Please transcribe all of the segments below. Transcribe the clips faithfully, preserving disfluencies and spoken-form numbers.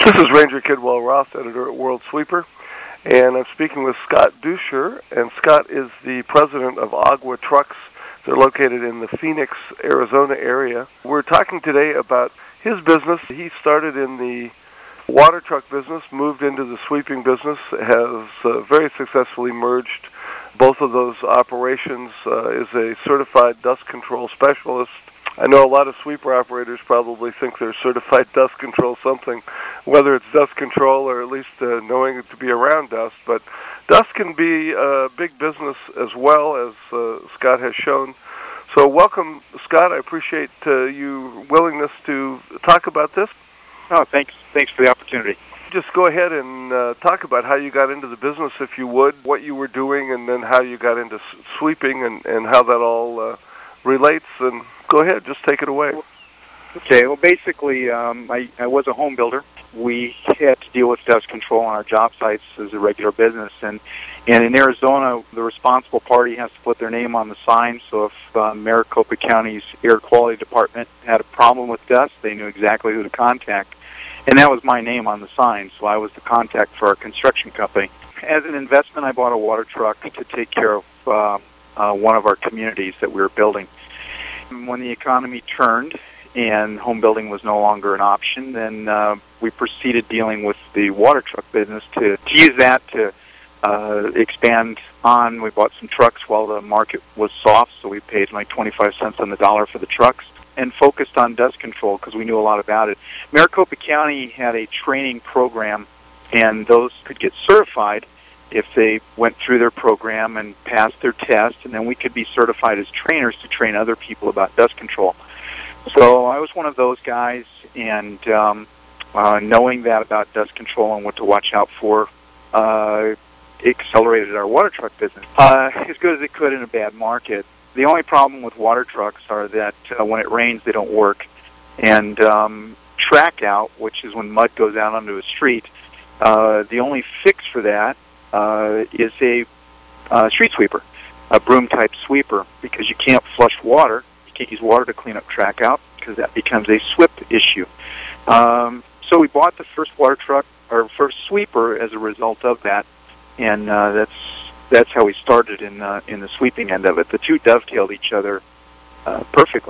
This is Ranger Kidwell Roth, editor at World Sweeper, and I'm speaking with Scott Dusher, and Scott is the president of Agua Trucks. They're located in the Phoenix, Arizona area. We're talking today about his business. He started in the water truck business, moved into the sweeping business, has uh, very successfully merged both of those operations, uh, is a certified dust control specialist. I know a lot of sweeper operators probably think they're certified dust control something, whether it's dust control or at least uh, knowing to be around dust. But dust can be a big business as well, as uh, Scott has shown. So welcome, Scott. I appreciate uh, your willingness to talk about this. Oh, thanks. Thanks for the opportunity. Just go ahead and uh, talk about how you got into the business, if you would, what you were doing, and then how you got into sweeping and, and how that all uh, relates. And go ahead, just take it away. Okay, well, basically, um, I, I was a home builder. We had to deal with dust control on our job sites as a regular business. And, and in Arizona, the responsible party has to put their name on the sign. So if uh, Maricopa County's air quality department had a problem with dust, they knew exactly who to contact. And that was my name on the sign, so I was the contact for our construction company. As an investment, I bought a water truck to take care of uh, uh, one of our communities that we were building. When the economy turned and home building was no longer an option, then uh, we proceeded dealing with the water truck business to, to use that to uh, expand on. We bought some trucks while the market was soft, so we paid like twenty-five cents on the dollar for the trucks, and focused on dust control because we knew a lot about it. Maricopa County had a training program, and those could get certified if they went through their program and passed their test, and then we could be certified as trainers to train other people about dust control. So I was one of those guys, and um, uh, knowing that about dust control and what to watch out for, uh, accelerated our water truck business uh, as good as it could in a bad market. The only problem with water trucks are that uh, when it rains, they don't work. And um, track out, which is when mud goes out onto a street, uh, the only fix for that uh, is a uh, street sweeper, a broom-type sweeper, because you can't flush water. You can't use water to clean up track out because that becomes a SWIP issue. Um, so we bought the first water truck, or first sweeper, as a result of that, and uh, that's That's how we started in uh, in the sweeping end of it. The two dovetailed each other uh, perfectly.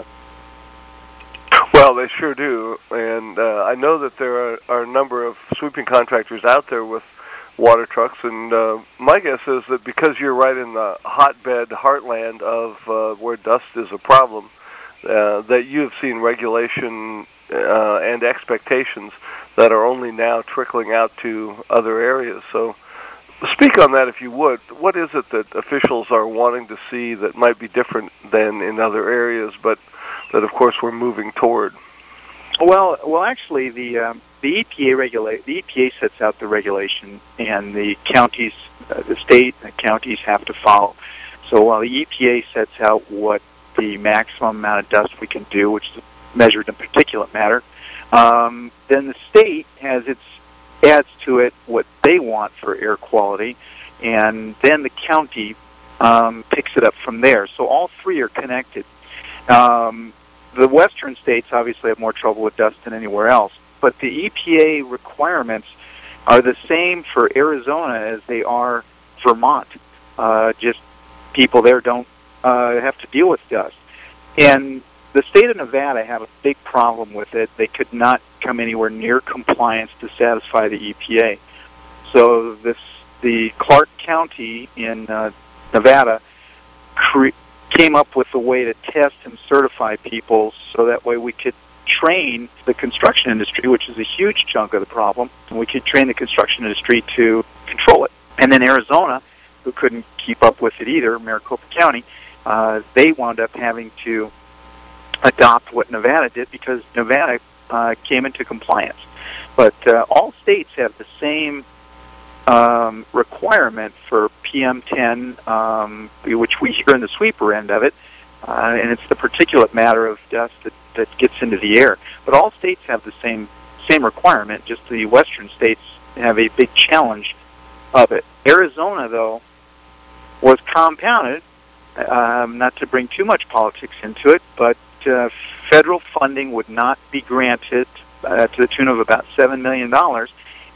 Well, they sure do, and uh, I know that there are, are a number of sweeping contractors out there with water trucks, and uh, my guess is that because you're right in the hotbed heartland of uh, where dust is a problem, uh, that you have seen regulation uh, and expectations that are only now trickling out to other areas. So speak on that, if you would. What is it that officials are wanting to see that might be different than in other areas, but that, of course, we're moving toward? Well, well, actually, the um, the E P A regulate the E P A sets out the regulation, and the counties, uh, the state, and the counties have to follow. So while the E P A sets out what the maximum amount of dust we can do, which is measured in particulate matter, um, then the state has its adds to it what they want for air quality, and then the county um, picks it up from there. So all three are connected. Um, the western states obviously have more trouble with dust than anywhere else, but the E P A requirements are the same for Arizona as they are Vermont. Uh, just people there don't uh, have to deal with dust. And the state of Nevada had a big problem with it. They could not come anywhere near compliance to satisfy the E P A. So this, the Clark County in uh, Nevada cre- came up with a way to test and certify people so that way we could train the construction industry, which is a huge chunk of the problem, and we could train the construction industry to control it. And then Arizona, who couldn't keep up with it either, Maricopa County, uh, they wound up having to adopt what Nevada did because Nevada uh, came into compliance. But uh, all states have the same um, requirement for P M ten, um, which we hear in the sweeper end of it, uh, and it's the particulate matter of dust that, that gets into the air. But all states have the same same requirement, just the western states have a big challenge of it. Arizona, though, was compounded, um, not to bring too much politics into it, but uh, federal funding would not be granted uh, to the tune of about seven million dollars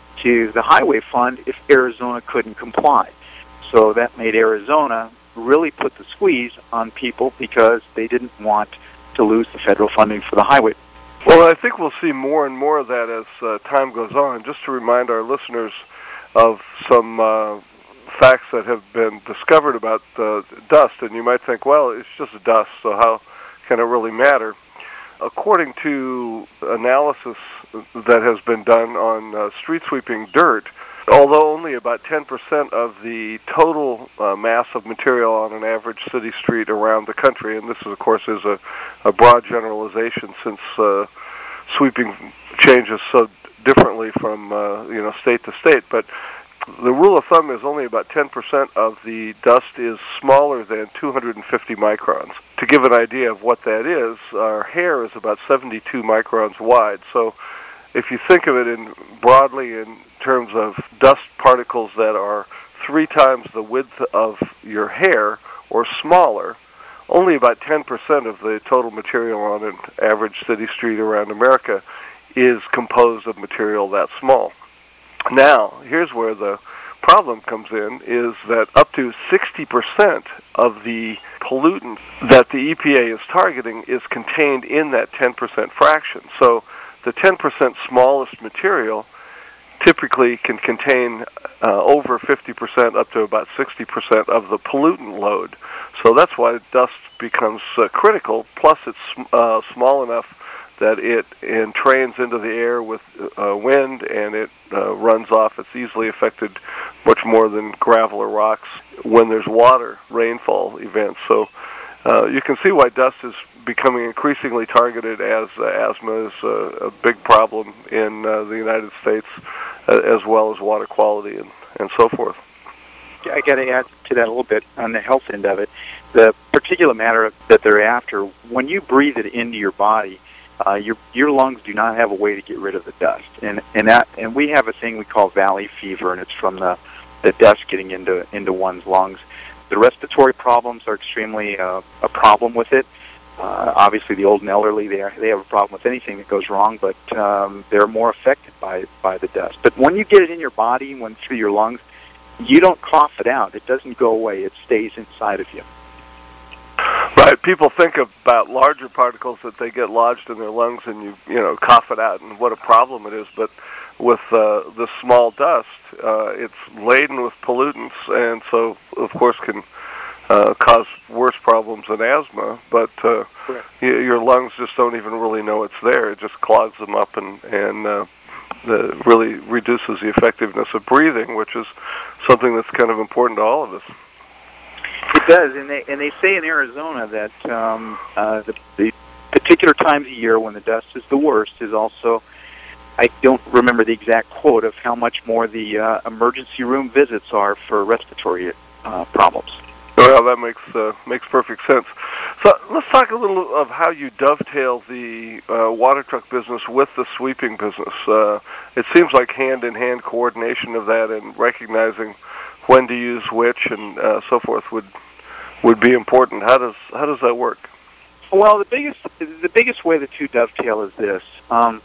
to the highway fund if Arizona couldn't comply. So that made Arizona really put the squeeze on people because they didn't want to lose the federal funding for the highway. Well, I think we'll see more and more of that as uh, time goes on. Just to remind our listeners of some uh, facts that have been discovered about uh, dust, and you might think, well, it's just dust, so how can it really matter? According to analysis that has been done on uh, street sweeping dirt, although only about ten percent of the total uh, mass of material on an average city street around the country, and this, is, of course, is a, a broad generalization since uh, sweeping changes so differently from uh, you know state to state, but the rule of thumb is only about ten percent of the dust is smaller than two hundred fifty microns. To give an idea of what that is, our hair is about seventy-two microns wide. So if you think of it in broadly in terms of dust particles that are three times the width of your hair or smaller, only about ten percent of the total material on an average city street around America is composed of material that small. Now, here's where the problem comes in, is that up to sixty percent of the pollutant that the E P A is targeting is contained in that ten percent fraction. So the ten percent smallest material typically can contain uh, over fifty percent up to about sixty percent of the pollutant load. So that's why dust becomes uh, critical, plus it's uh, small enough that it entrains into the air with uh, wind, and it uh, runs off. It's easily affected much more than gravel or rocks when there's water, rainfall events. So uh, you can see why dust is becoming increasingly targeted, as uh, asthma is uh, a big problem in uh, the United States, uh, as well as water quality and, and so forth. I got to add to that a little bit on the health end of it. The particulate matter that they're after, when you breathe it into your body, Uh, your your lungs do not have a way to get rid of the dust, and and that and we have a thing we call valley fever, and it's from the the dust getting into into one's lungs. The respiratory problems are extremely uh, a problem with it. Uh, obviously, the old and elderly they are, they have a problem with anything that goes wrong, but um, they're more affected by by the dust. But when you get it in your body, when through your lungs, you don't cough it out. It doesn't go away. It stays inside of you. Right. People think about larger particles that they get lodged in their lungs and you, you know, cough it out, and what a problem it is. But with uh, the small dust, uh, it's laden with pollutants, and so, of course, can uh, cause worse problems than asthma. But uh, y- your lungs just don't even really know it's there. It just clogs them up and, and uh, the, really reduces the effectiveness of breathing, which is something that's kind of important to all of us. It does, and they and they say in Arizona that um, uh, the, the particular times of year when the dust is the worst is also, I don't remember the exact quote of how much more the uh, emergency room visits are for respiratory uh, problems. Well, that makes uh, makes perfect sense. So let's talk a little of how you dovetail the uh, water truck business with the sweeping business. Uh, it seems like hand-in-hand coordination of that and recognizing when to use which and uh, so forth would would be important. How does how does that work? Well, the biggest the biggest way the two dovetail is this: um,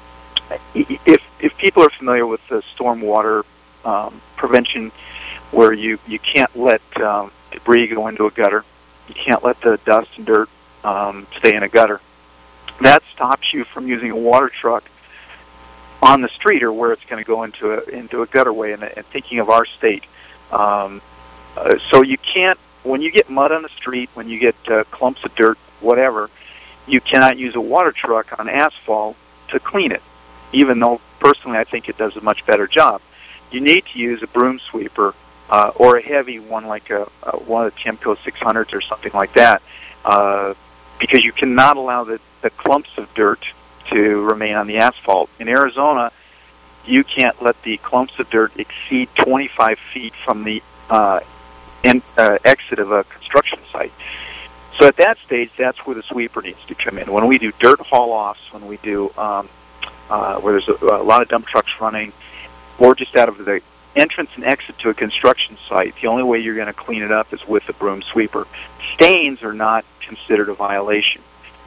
if if people are familiar with the stormwater um, prevention, where you you can't let um, debris go into a gutter, you can't let the dust and dirt um, stay in a gutter. That stops you from using a water truck on the street or where it's going to go into a into a gutterway. And, and thinking of our state. Um, uh, so you can't, when you get mud on the street, when you get uh, clumps of dirt, whatever, you cannot use a water truck on asphalt to clean it, even though personally I think it does a much better job. You need to use a broom sweeper uh, or a heavy one like a, a one of the Temco six hundreds or something like that, uh, because you cannot allow the, the clumps of dirt to remain on the asphalt. In Arizona, you can't let the clumps of dirt exceed twenty-five feet from the uh, in, uh, exit of a construction site. So at that stage, that's where the sweeper needs to come in. When we do dirt haul-offs, when we do um, uh, where there's a, a lot of dump trucks running, or just out of the entrance and exit to a construction site, the only way you're going to clean it up is with a broom sweeper. Stains are not considered a violation.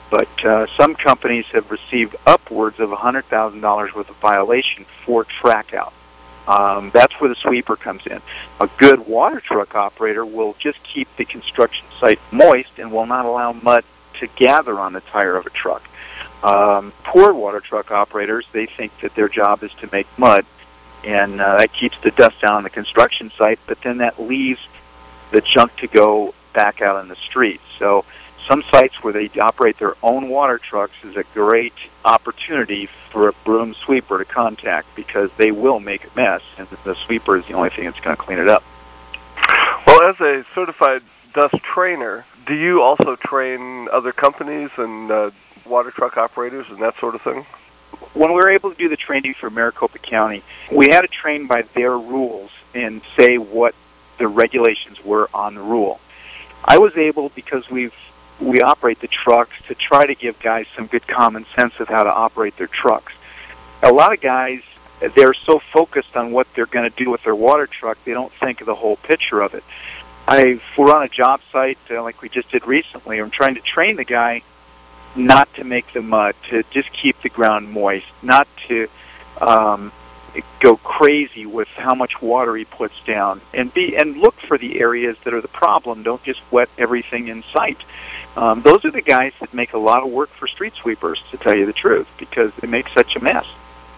But uh, some companies have received upwards of one hundred thousand dollars worth of violation for track out. Um, that's where the sweeper comes in. A good water truck operator will just keep the construction site moist and will not allow mud to gather on the tire of a truck. Um, poor water truck operators, they think that their job is to make mud, and uh, that keeps the dust down on the construction site, but then that leaves the junk to go back out on the street. So some sites where they operate their own water trucks is a great opportunity for a broom sweeper to contact, because they will make a mess, and the sweeper is the only thing that's going to clean it up. Well, as a certified dust trainer, do you also train other companies and uh, water truck operators and that sort of thing? When we were able to do the training for Maricopa County, we had to train by their rules and say what the regulations were on the rule. I was able, because we've we operate the trucks, to try to give guys some good common sense of how to operate their trucks. A lot of guys, they're so focused on what they're going to do with their water truck, they don't think of the whole picture of it. I, if we're on a job site, uh, like we just did recently, I'm trying to train the guy not to make the mud, to just keep the ground moist, not to um, go crazy with how much water he puts down, and be and look for the areas that are the problem. Don't just wet everything in sight. Um, those are the guys that make a lot of work for street sweepers, to tell you the truth, because they make such a mess.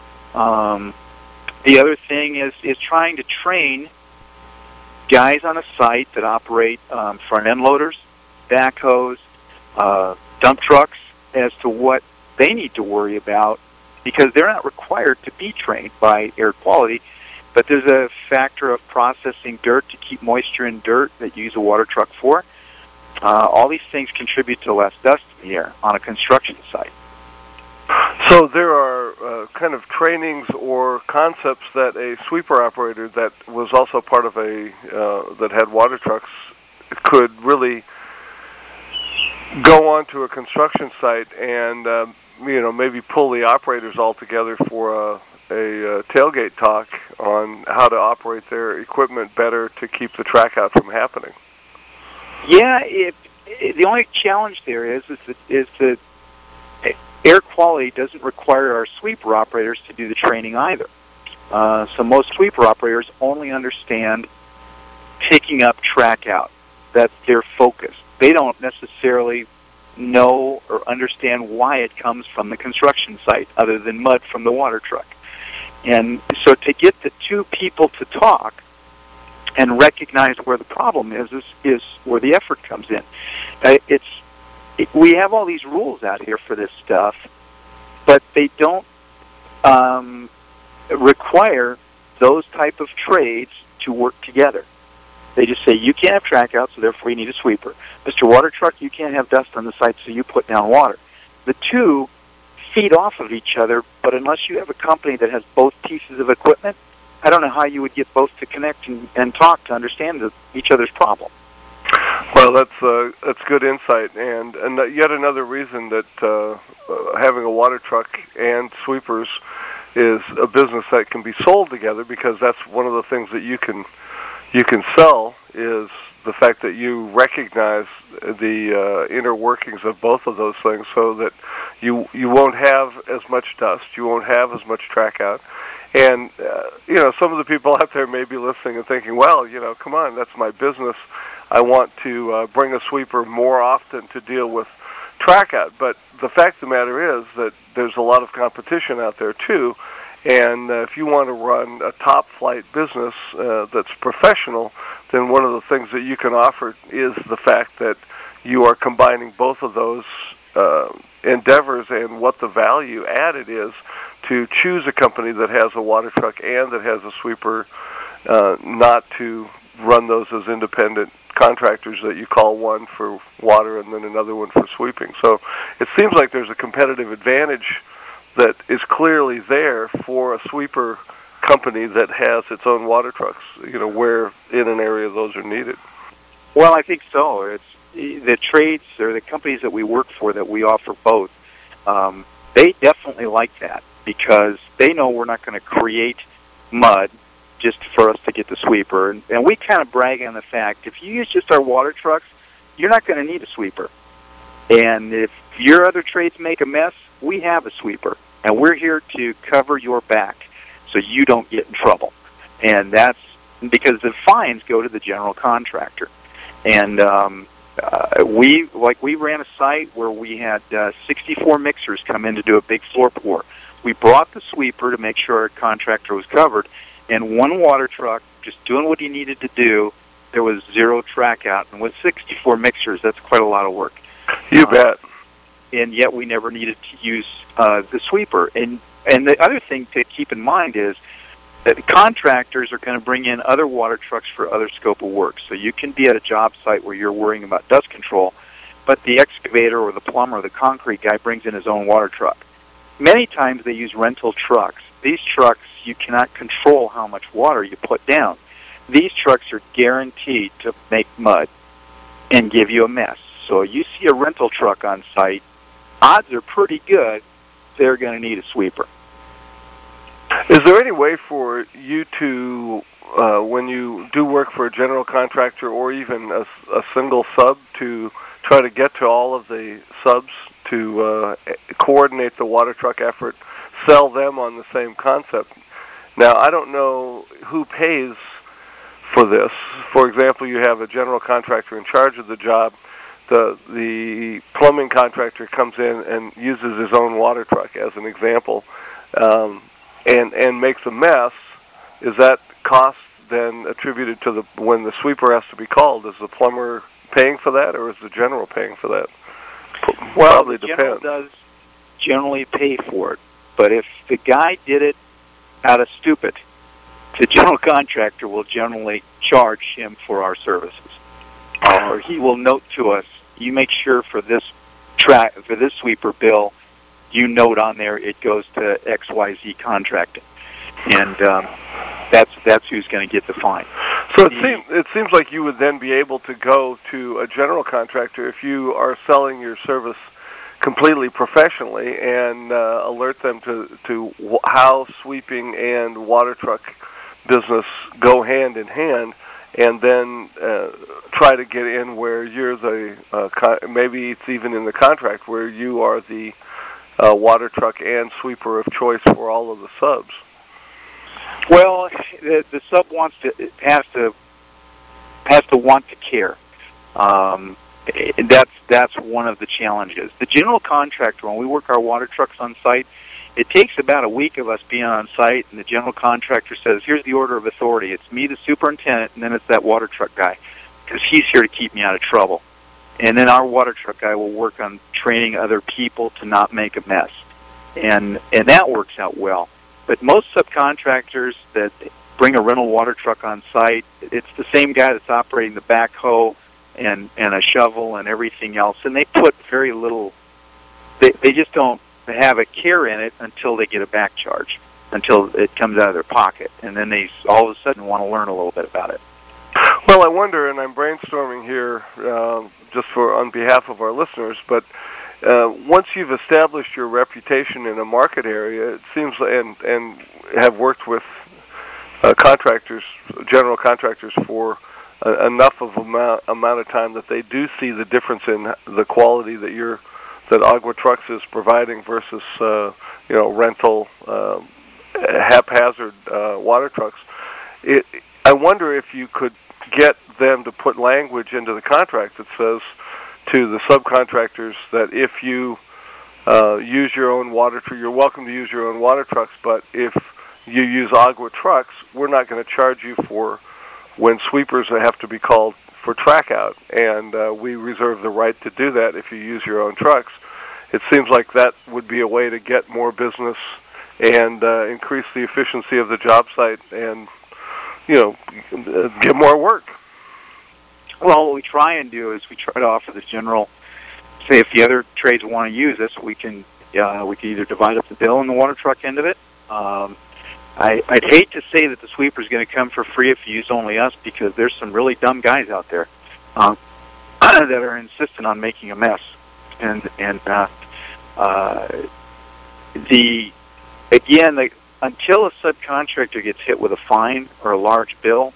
Um, the other thing is is trying to train guys on a site that operate um, front-end loaders, backhoes, uh, dump trucks, as to what they need to worry about, because they're not required to be trained by air quality, but there's a factor of processing dirt to keep moisture in dirt that you use a water truck for. Uh, all these things contribute to less dust in the air on a construction site. So there are uh, kind of trainings or concepts that a sweeper operator that was also part of a uh, that had water trucks could really go onto a construction site and um, you know maybe pull the operators all together for a, a, a tailgate talk on how to operate their equipment better to keep the track out from happening. Yeah, it, it, the only challenge there is is that, is that air quality doesn't require our sweeper operators to do the training either. Uh, so most sweeper operators only understand picking up track out. That's their focus. They don't necessarily know or understand why it comes from the construction site, other than mud from the water truck. And so to get the two people to talk and recognize where the problem is, is, is where the effort comes in. Uh, it's it, we have all these rules out here for this stuff, but they don't um, require those type of trades to work together. They just say, you can't have track out, so therefore you need a sweeper. Mister Water Truck, you can't have dust on the site, so you put down water. The two feed off of each other, but unless you have a company that has both pieces of equipment, I don't know how you would get both to connect and, and talk to understand the, each other's problem. Well, that's uh, that's good insight, and and yet another reason that uh, uh, having a water truck and sweepers is a business that can be sold together, because that's one of the things that you can you can sell is the fact that you recognize the uh, inner workings of both of those things, so that you you won't have as much dust, you won't have as much track out. And, uh, you know, some of the people out there may be listening and thinking, well, you know, come on, that's my business. I want to uh, bring a sweeper more often to deal with track out. But the fact of the matter is that there's a lot of competition out there, too. And uh, if you want to run a top-flight business uh, that's professional, then one of the things that you can offer is the fact that you are combining both of those uh, endeavors and what the value added is to choose a company that has a water truck and that has a sweeper, uh, not to run those as independent contractors that you call one for water and then another one for sweeping. So it seems like there's a competitive advantage that is clearly there for a sweeper company that has its own water trucks, you know, where in an area those are needed. Well, I think so. It's the trades or the companies that we work for that we offer both, um, they definitely like that, because they know we're not going to create mud just for us to get the sweeper. And, and we kind of brag on the fact, if you use just our water trucks, you're not going to need a sweeper. And if your other trades make a mess, we have a sweeper, and we're here to cover your back so you don't get in trouble. And that's because the fines go to the general contractor. And um, uh, we, like we ran a site where we had uh, sixty-four mixers come in to do a big floor pour. We brought the sweeper to make sure our contractor was covered, and one water truck just doing what he needed to do. There was zero track out, and with sixty-four mixers, that's quite a lot of work. You uh, bet. And yet we never needed to use uh, the sweeper. And and the other thing to keep in mind is that the contractors are going to bring in other water trucks for other scope of work. So you can be at a job site where you're worrying about dust control, but the excavator or the plumber or the concrete guy brings in his own water truck. Many times they use rental trucks. These trucks, you cannot control how much water you put down. These trucks are guaranteed to make mud and give you a mess. So you see a rental truck on site, odds are pretty good they're going to need a sweeper. Is there any way for you to, uh, when you do work for a general contractor or even a, a single sub, to try to get to all of the subs to uh, coordinate the water truck effort, sell them on the same concept? Now, I don't know who pays for this. For example, you have a general contractor in charge of the job. The the plumbing contractor comes in and uses his own water truck as an example, um, and and makes a mess. Is that cost then attributed to the when the sweeper has to be called? Is the plumber paying for that, or is the general paying for that? Well, Probably the general depends. does generally pay for it, but if the guy did it out of stupid, the general contractor will generally charge him for our services, or he will note to us, you make sure for this track for this sweeper bill, you note on there it goes to X Y Z Contracting, and um, that's that's who's going to get the fine. So it seems it seems like you would then be able to go to a general contractor if you are selling your service completely professionally and uh, alert them to to how sweeping and water truck business go hand in hand, and then uh, try to get in where you're the uh, con- maybe it's even in the contract where you are the uh, water truck and sweeper of choice for all of the subs. Well, the, the sub wants to has to has to want to care. Um, that's that's one of the challenges. The general contractor, when we work our water trucks on site, it takes about a week of us being on site, and the general contractor says, "Here's the order of authority. It's me, the superintendent, and then it's that water truck guy, because he's here to keep me out of trouble." And then our water truck guy will work on training other people to not make a mess, and and that works out well. But most subcontractors that bring a rental water truck on site, it's the same guy that's operating the backhoe and, and a shovel and everything else, and they put very little, they, they just don't have a care in it until they get a back charge, until it comes out of their pocket, and then they all of a sudden want to learn a little bit about it. Well, I wonder, and I'm brainstorming here uh, just for on behalf of our listeners, but Uh, once you've established your reputation in a market area, it seems, and and have worked with uh, contractors, general contractors, for uh, enough of amount amount of time that they do see the difference in the quality that you're that Agua Trucks is providing versus uh, you know rental uh, haphazard uh, water trucks. It, I wonder if you could get them to put language into the contract that says to the subcontractors that if you uh, use your own water truck, you're welcome to use your own water trucks, but if you use Agua Trucks, we're not going to charge you for when sweepers have to be called for track out, and uh, we reserve the right to do that if you use your own trucks. It seems like that would be a way to get more business and uh, increase the efficiency of the job site and, you know, get more work. Well, what we try and do is we try to offer the general, say if the other trades want to use this, we can uh, we can either divide up the bill in the water truck end of it. Um, I, I'd hate to say that the sweeper is going to come for free if you use only us, because there's some really dumb guys out there um, that are insistent on making a mess. And and uh, uh, the again, the, until a subcontractor gets hit with a fine or a large bill,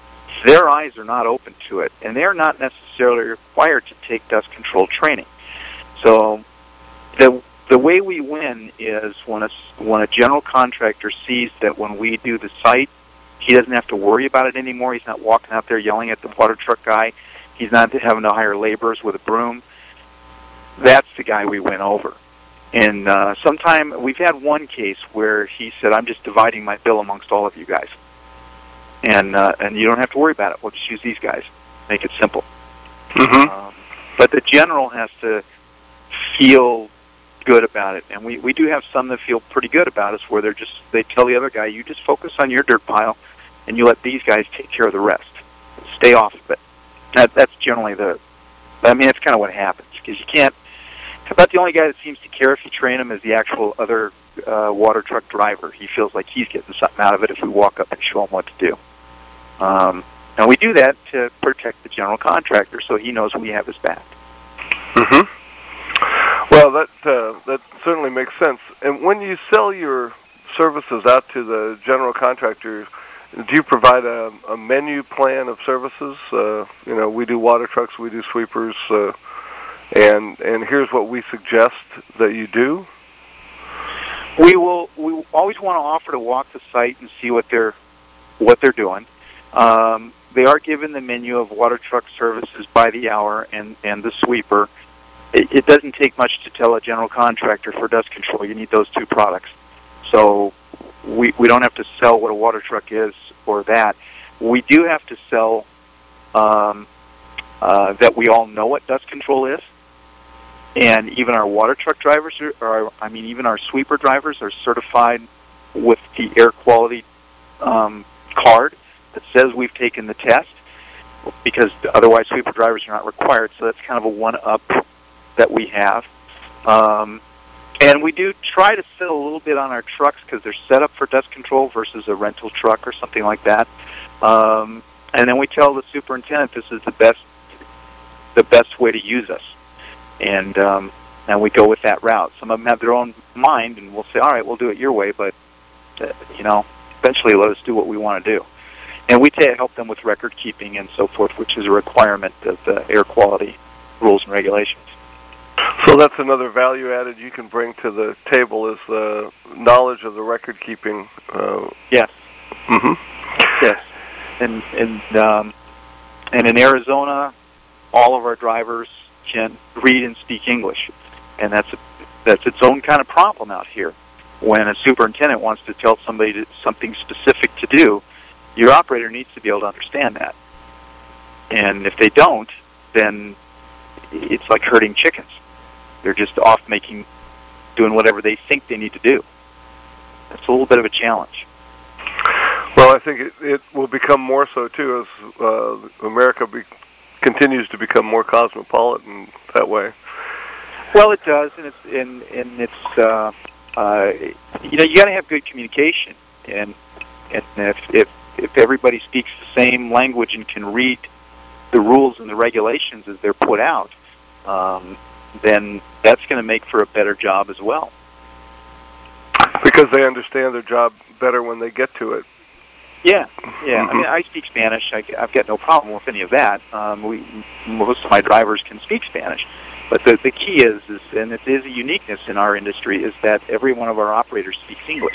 their eyes are not open to it, and they're not necessarily required to take dust control training. So the the way we win is when a, when a general contractor sees that when we do the site, he doesn't have to worry about it anymore. He's not walking out there yelling at the water truck guy. He's not having to hire laborers with a broom. That's the guy we win over. And uh, sometime we've had one case where he said, "I'm just dividing my bill amongst all of you guys, and uh, and you don't have to worry about it. We'll just use these guys. Make it simple." Mm-hmm. Um, but the general has to feel good about it, and we we do have some that feel pretty good about us, where they're just they tell the other guy, "You just focus on your dirt pile, and you let these guys take care of the rest. Stay off of it." That that's generally the. I mean, it's kind of what happens, because you can't. About the only guy that seems to care if you train him is the actual other uh, water truck driver. He feels like he's getting something out of it if we walk up and show him what to do. Um, and we do that to protect the general contractor, so he knows we have his back. Mm-hmm. Well, that uh, that certainly makes sense. And when you sell your services out to the general contractor, do you provide a, a menu plan of services? Uh, you know, we do water trucks, we do sweepers. Uh, And and here's what we suggest that you do. We will. We always want to offer to walk the site and see what they're what they're doing. Um, they are given the menu of water truck services by the hour and and the sweeper. It, it doesn't take much to tell a general contractor for dust control you need those two products. So we we don't have to sell what a water truck is or that. We do have to sell um, uh, that we all know what dust control is. And even our water truck drivers, are, or I mean, even our sweeper drivers are certified with the air quality um, card that says we've taken the test, because otherwise sweeper drivers are not required. So that's kind of a one-up that we have. Um, and we do try to sell a little bit on our trucks because they're set up for dust control versus a rental truck or something like that. Um, and then we tell the superintendent this is the best, the best way to use us. And um, and we go with that route. Some of them have their own mind, and we'll say, all right, we'll do it your way, but, uh, you know, eventually let us do what we want to do. And we t- help them with record keeping and so forth, which is a requirement of the air quality rules and regulations. So that's another value added you can bring to the table, is the knowledge of the record keeping. Uh, yes. Mm-hmm. Yes. And, and, um, and in Arizona, all of our drivers can read and speak English, and that's a, that's its own kind of problem out here. When a superintendent wants to tell somebody to, something specific to do, your operator needs to be able to understand that. And if they don't, then it's like herding chickens. They're just off making, doing whatever they think they need to do. It's a little bit of a challenge. Well, I think it, it will become more so too as uh, America be, continues to become more cosmopolitan that way. Well, it does, and it's and and it's uh, uh, you know, you got to have good communication, and and if if if everybody speaks the same language and can read the rules and the regulations as they're put out, um, then that's going to make for a better job as well. Because they understand their job better when they get to it. Yeah, yeah. Mm-hmm. I mean, I speak Spanish. I, I've got no problem with any of that. Um, we most of my drivers can speak Spanish, but the the key is, is, and it is a uniqueness in our industry, is that every one of our operators speaks English.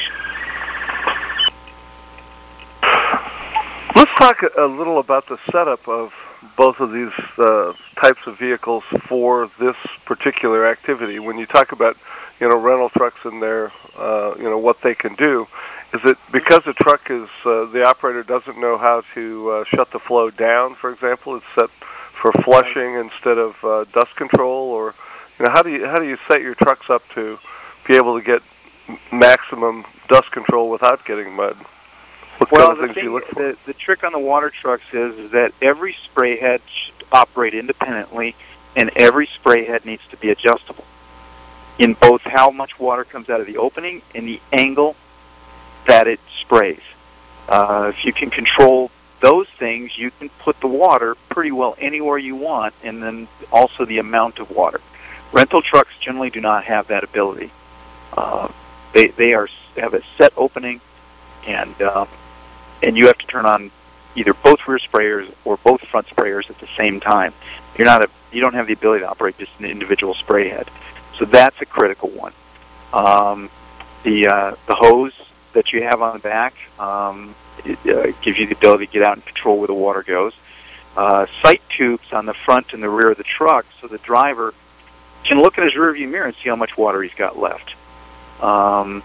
Let's talk a little about the setup of both of these uh, types of vehicles for this particular activity. When you talk about, you know, rental trucks and their, uh, you know, what they can do, is it because the truck is, uh, the operator doesn't know how to uh, shut the flow down, for example? It's set for flushing instead of uh, dust control, or, you know, how do you how do you set your trucks up to be able to get maximum dust control without getting mud? What well, kind of the things thing, do you look for? The, the trick on the water trucks is, is that every spray head should operate independently, and every spray head needs to be adjustable in both how much water comes out of the opening and the angle that it sprays. Uh, if you can control those things, you can put the water pretty well anywhere you want, and then also the amount of water. Rental trucks generally do not have that ability. Uh, they they are have a set opening, and uh, and you have to turn on either both rear sprayers or both front sprayers at the same time. You're not a, you don't have the ability to operate just an individual spray head. So that's a critical one. Um, the uh, the hose that you have on the back um, it, uh, gives you the ability to get out and control where the water goes. Uh, sight tubes on the front and the rear of the truck, so the driver can look at his rearview mirror and see how much water he's got left. Um,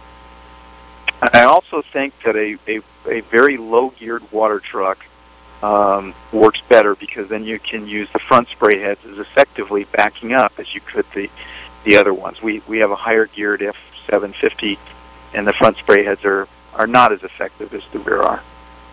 I also think that a, a, a very low-geared water truck um, works better, because then you can use the front spray heads as effectively backing up as you could the the other ones. We we have a higher-geared F seven fifty, and the front spray heads are, are not as effective as the rear are.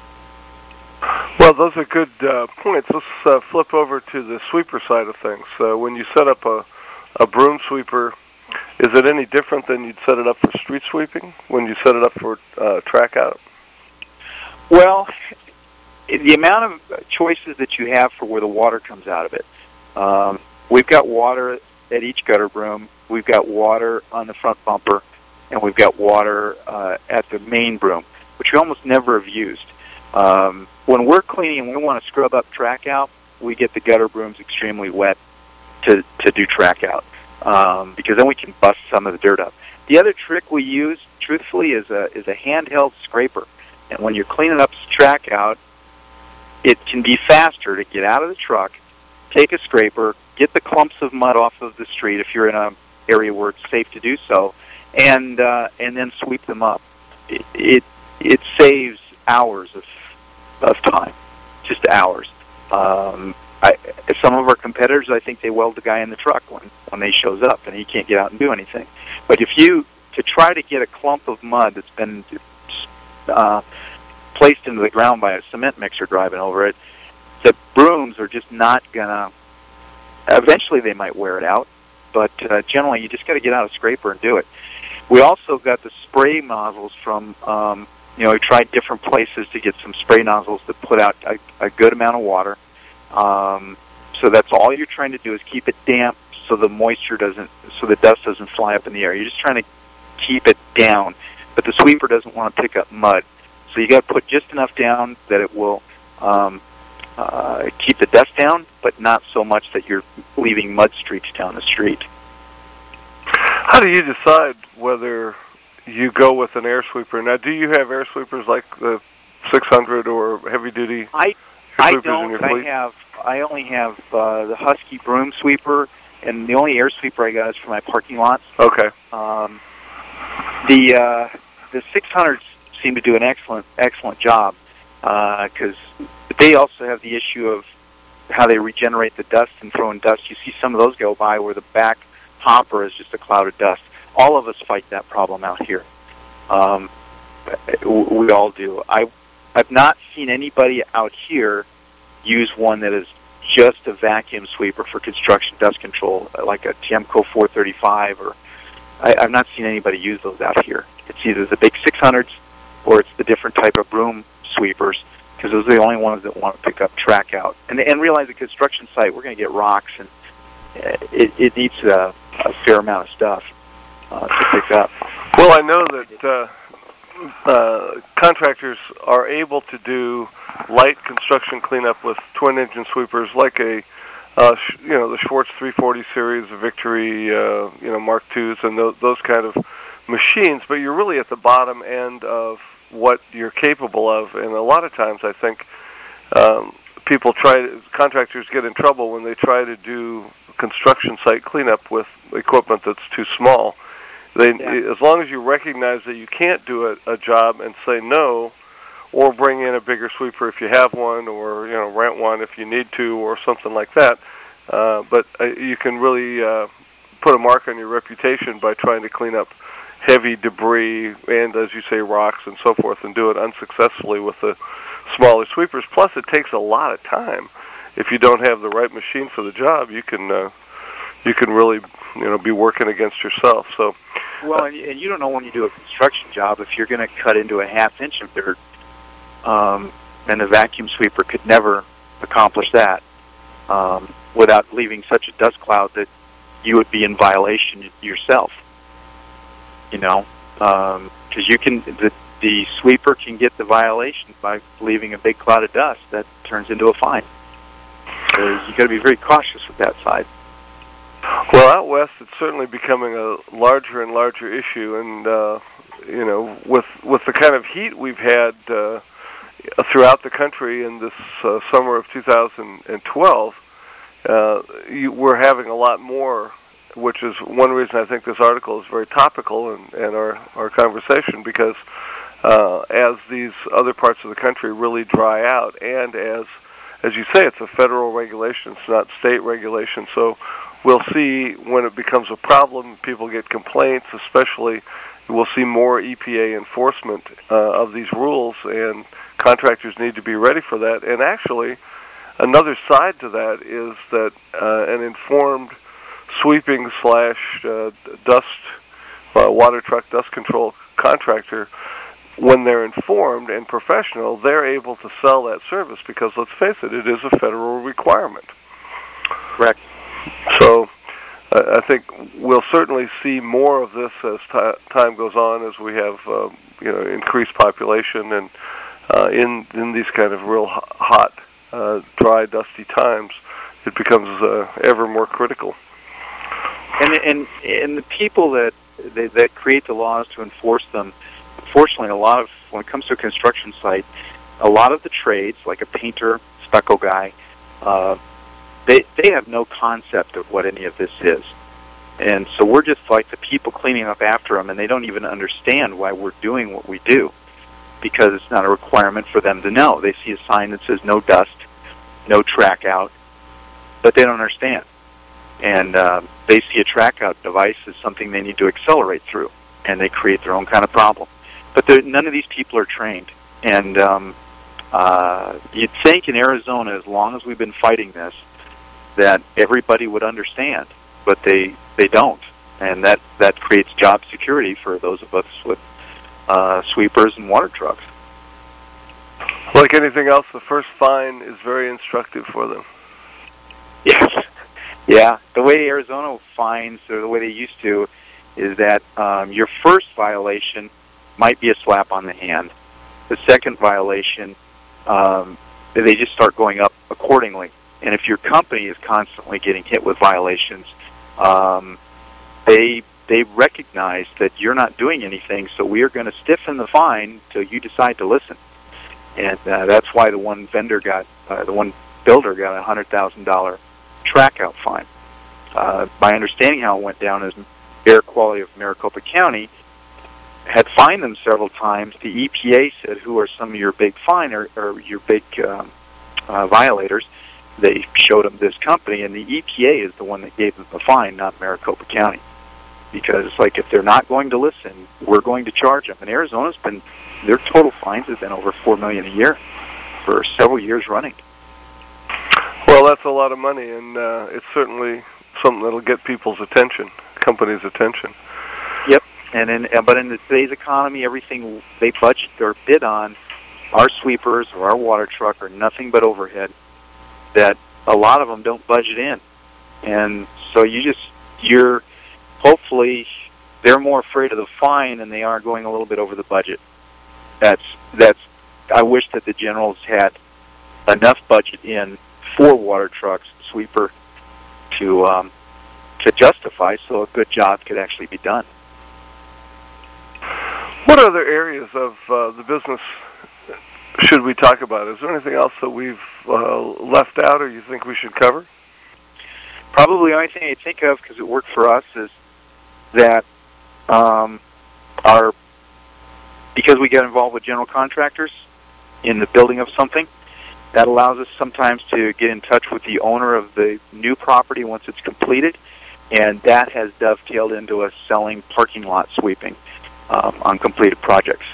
Well, those are good uh, points. Let's uh, flip over to the sweeper side of things. Uh, when you set up a, a broom sweeper, is it any different than you'd set it up for street sweeping when you set it up for uh, track out? Well, the amount of choices that you have for where the water comes out of it. Um, we've got water at each gutter broom. We've got water on the front bumper, and we've got water uh, at the main broom, which we almost never have used. Um, when we're cleaning and we want to scrub up track out, we get the gutter brooms extremely wet to, to do track out, um, because then we can bust some of the dirt up. The other trick we use, truthfully, is a is a handheld scraper. And when you're cleaning up track out, it can be faster to get out of the truck, take a scraper, get the clumps of mud off of the street if you're in an area where it's safe to do so, and uh, and then sweep them up. It it, it saves hours of of time, just hours. Um, I, some of our competitors, I think they weld the guy in the truck when when he shows up and he can't get out and do anything. But if you to try to get a clump of mud that's been uh, placed into the ground by a cement mixer driving over it, the brooms are just not gonna. Eventually, they might wear it out, but uh, generally, you just got to get out a scraper and do it. We also got the spray nozzles from. Um, You know, we tried different places to get some spray nozzles that put out a, a good amount of water. Um, so that's all you're trying to do is keep it damp, so the moisture doesn't, so the dust doesn't fly up in the air. You're just trying to keep it down, but the sweeper doesn't want to pick up mud. So you got to put just enough down that it will um, uh, keep the dust down, but not so much that you're leaving mud streaks down the street. How do you decide whether you go with an air sweeper? Now, do you have air sweepers like the six hundred or heavy duty? I I sweepers don't. in your I fleet? have. I only have uh, the Husky broom sweeper, and the only air sweeper I got is for my parking lots. Okay. Um, the uh, the six hundreds seem to do an excellent excellent job, because uh, they also have the issue of how they regenerate the dust and throwing dust. You see some of those go by where the back hopper is just a cloud of dust. All of us fight that problem out here. Um, we all do. I, I've not seen anybody out here use one that is just a vacuum sweeper for construction dust control, like a Tiemco four thirty-five, or I, I've not seen anybody use those out here. It's either the big six hundreds or it's the different type of broom sweepers, because those are the only ones that want to pick up track out. And, and realize the construction site, we're going to get rocks, and it, it needs a, a fair amount of stuff. Uh, to pick up. Well, I know that uh, uh, contractors are able to do light construction cleanup with twin-engine sweepers, like a, uh, sh- you know, the Schwartz three forty series, the Victory, uh, you know, Mark twos, and th- those kind of machines. But you're really at the bottom end of what you're capable of, and a lot of times, I think um, people try to, contractors get in trouble when they try to do construction site cleanup with equipment that's too small. They, yeah. As long as you recognize that you can't do a, a job and say no, or bring in a bigger sweeper if you have one, or you know rent one if you need to, or something like that. Uh, but uh, you can really uh, put a mark on your reputation by trying to clean up heavy debris and, as you say, rocks and so forth, and do it unsuccessfully with the smaller sweepers. Plus, it takes a lot of time. If you don't have the right machine for the job, you can uh, you can really you know be working against yourself. So. Well, and, and you don't know when you do a construction job if you're going to cut into a half inch of dirt, um, and the vacuum sweeper could never accomplish that um, without leaving such a dust cloud that you would be in violation yourself. You know, because um, you can the the sweeper can get the violation by leaving a big cloud of dust that turns into a fine. So you've got to be very cautious with that side. Well, out west, it's certainly becoming a larger and larger issue, and uh, you know, with with the kind of heat we've had uh, throughout the country in this uh, summer of two thousand twelve, uh, you, we're having a lot more, which is one reason I think this article is very topical and, and our, our conversation, because uh, as these other parts of the country really dry out, and as as you say, it's a federal regulation, it's not state regulation, so we'll see when it becomes a problem, people get complaints, especially we'll see more E P A enforcement uh, of these rules, and contractors need to be ready for that. And actually, another side to that is that uh, an informed sweeping slash uh, dust, uh, water truck dust control contractor, when they're informed and professional, they're able to sell that service because, let's face it, it is a federal requirement. Correct. So uh, I think we'll certainly see more of this as t- time goes on, as we have uh, you know, increased population, and uh, in in these kind of real hot, uh, dry, dusty times, it becomes uh, ever more critical. And and and the people that they, that create the laws to enforce them, unfortunately, a lot of, when it comes to a construction site, a lot of the trades, like a painter, stucco guy, uh, they they have no concept of what any of this is. And so we're just like the people cleaning up after them, and they don't even understand why we're doing what we do, because it's not a requirement for them to know. They see a sign that says no dust, no track out, but they don't understand. And uh, they see a track out device as something they need to accelerate through, and they create their own kind of problem. But none of these people are trained. And um, uh, you'd think in Arizona, as long as we've been fighting this, that everybody would understand, but they they don't, and that, that creates job security for those of us with uh, sweepers and water trucks. Like anything else, the first fine is very instructive for them. Yes. Yeah, the way Arizona fines, or the way they used to, is that um, your first violation might be a slap on the hand. The second violation, um, they just start going up accordingly. And if your company is constantly getting hit with violations, um, they they recognize that you're not doing anything, so we are going to stiffen the fine until you decide to listen. And uh, that's why the one vendor got, uh, the one builder got a one hundred thousand dollars track out fine. Uh, my understanding how it went down is Air Quality of Maricopa County had fined them several times. The E P A said, who are some of your big fine or, or your big um, uh, violators? They showed them this company, and the E P A is the one that gave them the fine, not Maricopa County. Because it's like, if they're not going to listen, we're going to charge them. And Arizona's been, their total fines have been over four million dollars a year for several years running. Well, that's a lot of money, and uh, it's certainly something that'll get people's attention, companies' attention. Yep, and in, but in today's economy, everything they budget or bid on, our sweepers or our water truck, are nothing but overhead that a lot of them don't budget in. And so you just, you're, hopefully, they're more afraid of the fine than they are going a little bit over the budget. That's, that's, I wish that the generals had enough budget in for water trucks, sweeper, to um, to justify so a good job could actually be done. What other areas of uh, the business should we talk about? Is there anything else that we've uh, left out or you think we should cover? Probably the only thing I think of, because it worked for us, is that um, our, because we get involved with general contractors in the building of something, that allows us sometimes to get in touch with the owner of the new property once it's completed, and that has dovetailed into us selling parking lot sweeping um, on completed projects.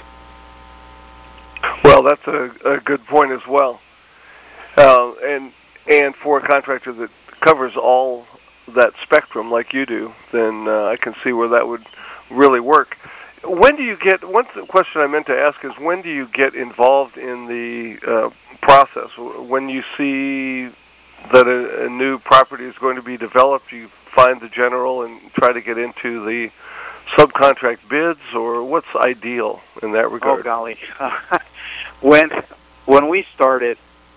Well, that's a, a good point as well. Uh, and and for a contractor that covers all that spectrum like you do, then uh, I can see where that would really work. When do you get, one question I meant to ask is, when do you get involved in the uh, process? When you see that a, a new property is going to be developed, you find the general and try to get into the subcontract bids, or what's ideal in that regard? Oh, golly. when when we started,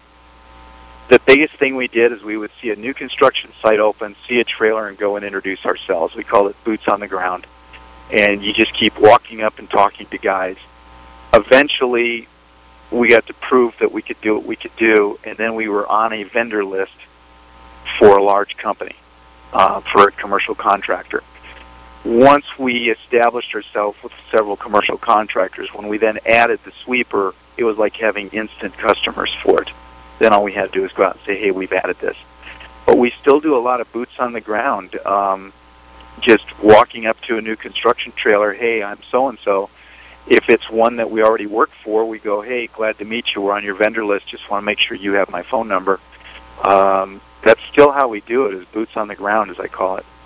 the biggest thing we did is we would see a new construction site open, see a trailer, and go and introduce ourselves. We called it boots on the ground. And you just keep walking up and talking to guys. Eventually, we got to prove that we could do what we could do, and then we were on a vendor list for a large company, uh, for a commercial contractor. Once we established ourselves with several commercial contractors, when we then added the sweeper, it was like having instant customers for it. Then all we had to do is go out and say, hey, we've added this. But we still do a lot of boots on the ground, um, just walking up to a new construction trailer, hey, I'm so-and-so. If it's one that we already work for, we go, hey, glad to meet you. We're on your vendor list. Just want to make sure you have my phone number. Um, that's still how we do it, is boots on the ground, as I call it.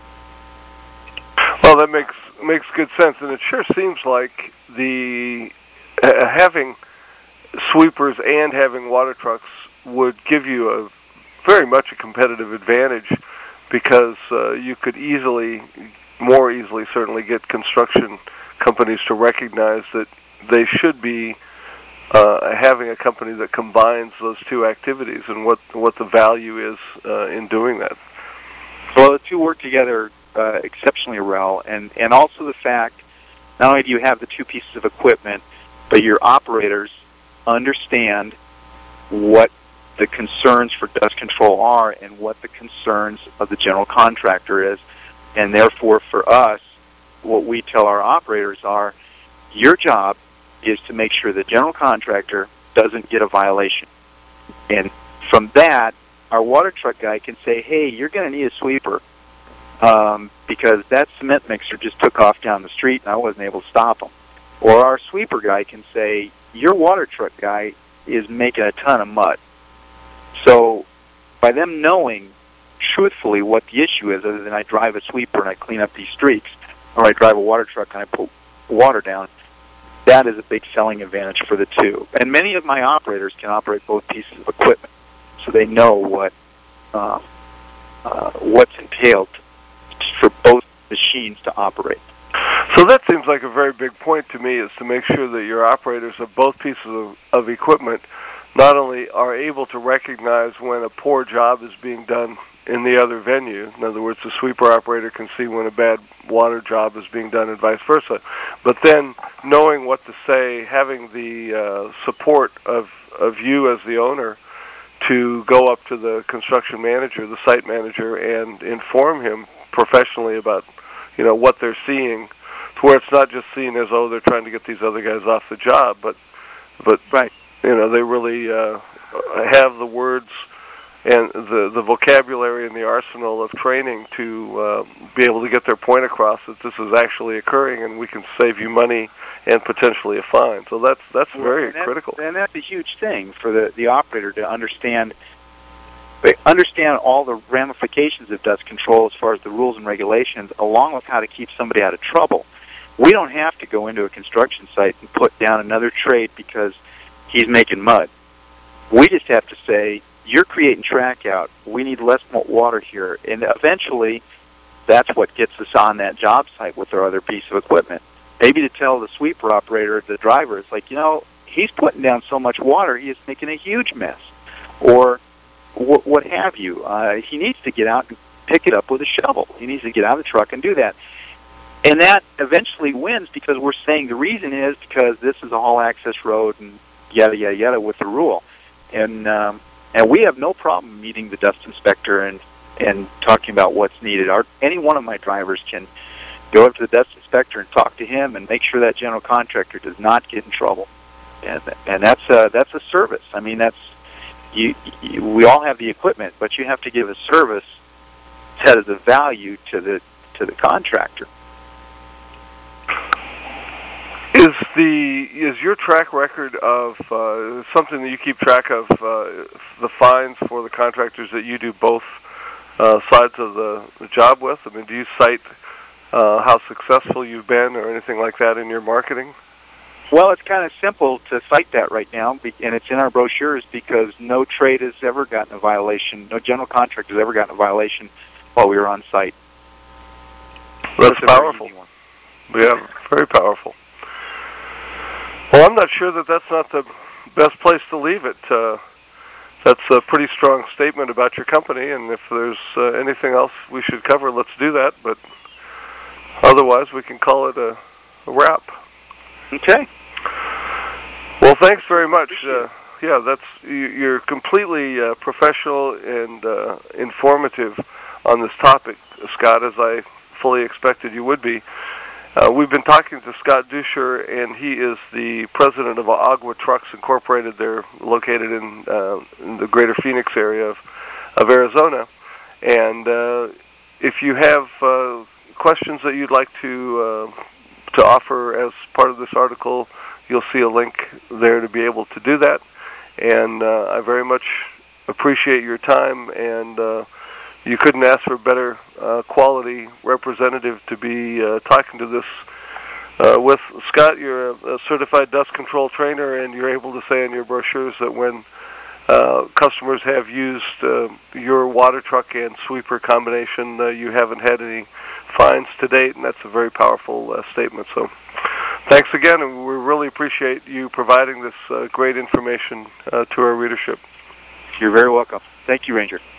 Well, that makes makes good sense, and it sure seems like the uh, having sweepers and having water trucks would give you a very much a competitive advantage, because uh, you could easily, more easily certainly, get construction companies to recognize that they should be uh, having a company that combines those two activities, and what what the value is uh, in doing that. Well, the two work together uh, exceptionally well, and, and also the fact, not only do you have the two pieces of equipment, but your operators understand what the concerns for dust control are and what the concerns of the general contractor is, and therefore for us, what we tell our operators are, your job is to make sure the general contractor doesn't get a violation. And from that, our water truck guy can say, hey, you're going to need a sweeper um, because that cement mixer just took off down the street and I wasn't able to stop him. Or our sweeper guy can say, your water truck guy is making a ton of mud. So by them knowing truthfully what the issue is, other than I drive a sweeper and I clean up these streaks, or I drive a water truck and I put water down, that is a big selling advantage for the two. And many of my operators can operate both pieces of equipment, so they know what uh, uh, what's entailed for both machines to operate. So that seems like a very big point to me, is to make sure that your operators of both pieces of, of equipment not only are able to recognize when a poor job is being done in the other venue. In other words, the sweeper operator can see when a bad water job is being done and vice versa. But then knowing what to say, having the uh, support of, of you as the owner to go up to the construction manager, the site manager, and inform him professionally about, you know, what they're seeing, to where it's not just seen as, oh, they're trying to get these other guys off the job, but, but right. you know, they really uh, have the words and the the vocabulary and the arsenal of training to uh, be able to get their point across that this is actually occurring and we can save you money and potentially a fine. So that's that's well, very and that, critical. And that's a huge thing for the, the operator to understand. They understand all the ramifications of dust control as far as the rules and regulations, along with how to keep somebody out of trouble. We don't have to go into a construction site and put down another trade because he's making mud. We just have to say, you're creating track out. We need less water here. And eventually, that's what gets us on that job site with our other piece of equipment. Maybe to tell the sweeper operator, the driver, it's like, you know, he's putting down so much water, he is making a huge mess. Or wh- what have you. Uh, he needs to get out and pick it up with a shovel. He needs to get out of the truck and do that. And that eventually wins because we're saying the reason is because this is a haul access road and yada, yada, yada with the rule. And um, and we have no problem meeting the dust inspector and, and talking about what's needed. Our, any one of my drivers can go up to the dust inspector and talk to him and make sure that general contractor does not get in trouble. And and that's a, that's a service. I mean, that's you, you. We all have the equipment, but you have to give a service that is of value to the to the contractor. Is the is your track record of uh, something that you keep track of, uh, the fines for the contractors that you do both uh, sides of the, the job with? I mean, do you cite uh, how successful you've been or anything like that in your marketing? Well, it's kind of simple to cite that right now, and it's in our brochures because no trade has ever gotten a violation, no general contractor has ever gotten a violation while we were on site. That's powerful. Yeah, very powerful. Well, I'm not sure that that's not the best place to leave it. Uh, that's a pretty strong statement about your company, and if there's uh, anything else we should cover, let's do that. But otherwise, we can call it a, a wrap. Okay. Well, thanks very much. Uh, yeah, that's you're completely uh, professional and uh, informative on this topic, Scott, as I fully expected you would be. Uh, we've been talking to Scott Dusher, and he is the president of Agua Trucks Incorporated. They're located in, uh, in the greater Phoenix area of, of Arizona. And uh, if you have uh, questions that you'd like to uh, to offer as part of this article, you'll see a link there to be able to do that. And uh, I very much appreciate your time, and uh, you couldn't ask for a better uh, quality representative to be uh, talking to this uh, with. Scott, you're a, a certified dust control trainer, and you're able to say in your brochures that when uh, customers have used uh, your water truck and sweeper combination, uh, you haven't had any fines to date, and that's a very powerful uh, statement. So thanks again, and we really appreciate you providing this uh, great information uh, to our readership. You're very welcome. Thank you, Ranger.